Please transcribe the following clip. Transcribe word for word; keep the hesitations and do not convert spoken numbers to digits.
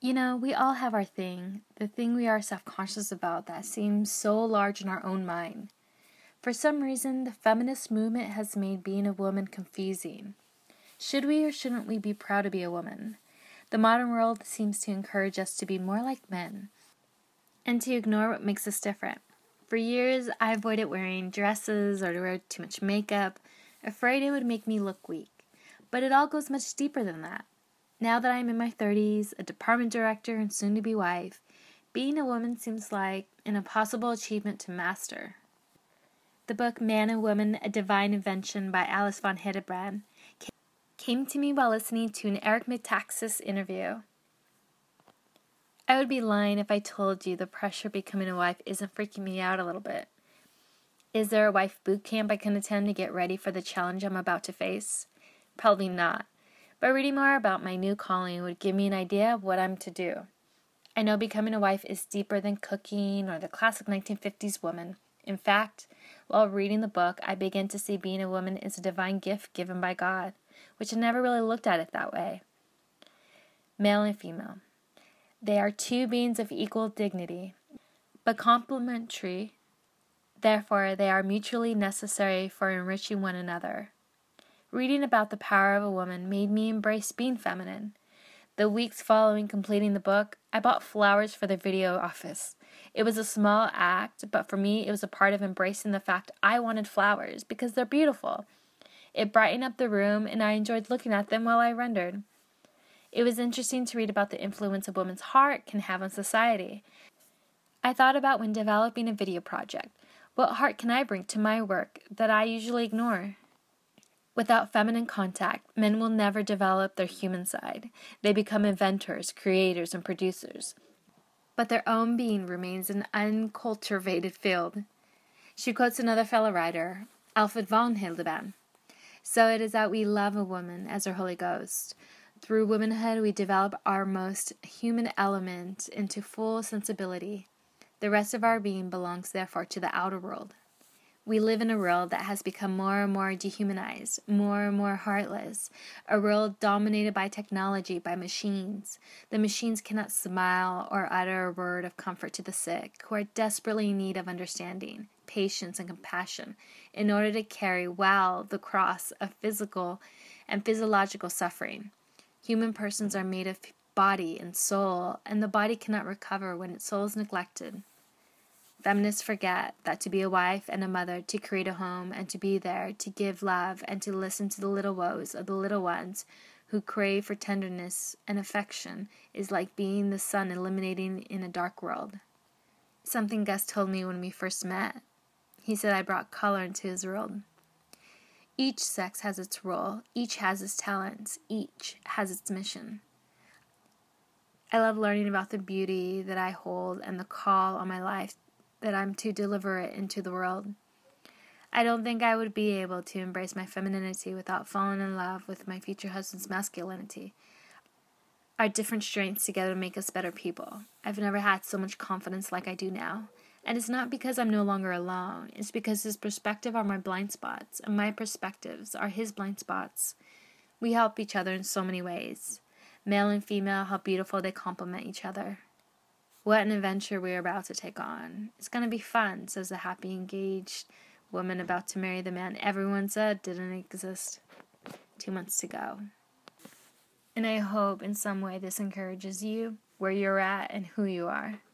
You know, we all have our thing, the thing we are self-conscious about that seems so large in our own mind. For some reason, the feminist movement has made being a woman confusing. Should we or shouldn't we be proud to be a woman? The modern world seems to encourage us to be more like men and to ignore what makes us different. For years, I avoided wearing dresses or to wear too much makeup, afraid it would make me look weak. But it all goes much deeper than that. Now that I'm in my thirties, a department director and soon-to-be wife, being a woman seems like an impossible achievement to master. The book Man and Woman, A Divine Invention by Alice von Hildebrand came to me while listening to an Eric Metaxas interview. I would be lying if I told you the pressure of becoming a wife isn't freaking me out a little bit. Is there a wife boot camp I can attend to get ready for the challenge I'm about to face? Probably not. But reading more about my new calling would give me an idea of what I'm to do. I know becoming a wife is deeper than cooking or the classic nineteen fifties woman. In fact, while reading the book, I began to see being a woman is a divine gift given by God, which I never really looked at it that way. Male and female. They are two beings of equal dignity, but complementary. Therefore, they are mutually necessary for enriching one another. Reading about the power of a woman made me embrace being feminine. The weeks following completing the book, I bought flowers for the video office. It was a small act, but for me it was a part of embracing the fact I wanted flowers because they're beautiful. It brightened up the room and I enjoyed looking at them while I rendered. It was interesting to read about the influence a woman's heart can have on society. I thought about when developing a video project, what heart can I bring to my work that I usually ignore? Without feminine contact, men will never develop their human side. They become inventors, creators, and producers. But their own being remains an uncultivated field. She quotes another fellow writer, Alfred von Hildebrand. So it is that we love a woman as our Holy Ghost. Through womanhood, we develop our most human element into full sensibility. The rest of our being belongs, therefore, to the outer world. We live in a world that has become more and more dehumanized, more and more heartless, a world dominated by technology, by machines. The machines cannot smile or utter a word of comfort to the sick, who are desperately in need of understanding, patience, and compassion, in order to carry well the cross of physical and physiological suffering. Human persons are made of body and soul, and the body cannot recover when its soul is neglected. Feminists forget that to be a wife and a mother, to create a home and to be there, to give love and to listen to the little woes of the little ones who crave for tenderness and affection is like being the sun illuminating in a dark world. Something Gus told me when we first met. He said I brought color into his world. Each sex has its role, each has its talents, each has its mission. I love learning about the beauty that I hold and the call on my life that I'm to deliver it into the world. I don't think I would be able to embrace my femininity without falling in love with my future husband's masculinity. Our different strengths together make us better people. I've never had so much confidence like I do now. And it's not because I'm no longer alone. It's because his perspective are my blind spots, and my perspectives are his blind spots. We help each other in so many ways. Male and female, how beautiful they complement each other. What an adventure we are about to take on. It's going to be fun, says the happy, engaged woman about to marry the man everyone said didn't exist. Two months to go. And I hope in some way this encourages you, where you're at, and who you are.